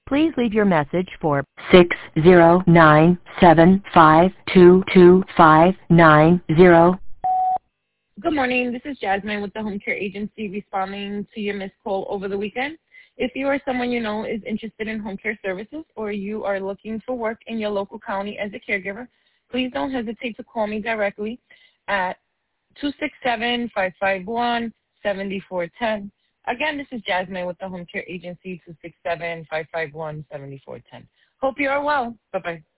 Please leave your message for 609752259. Good morning. This is Jasmine with the Home Care Agency responding to your missed call over the weekend. If you or someone you know is interested in home care services or you are looking for work in your local county as a caregiver, please don't hesitate to call me directly at 267-551-7410. Again, this is Jasmine with the Home Care Agency, 267-551-7410. Hope you are well. Bye-bye.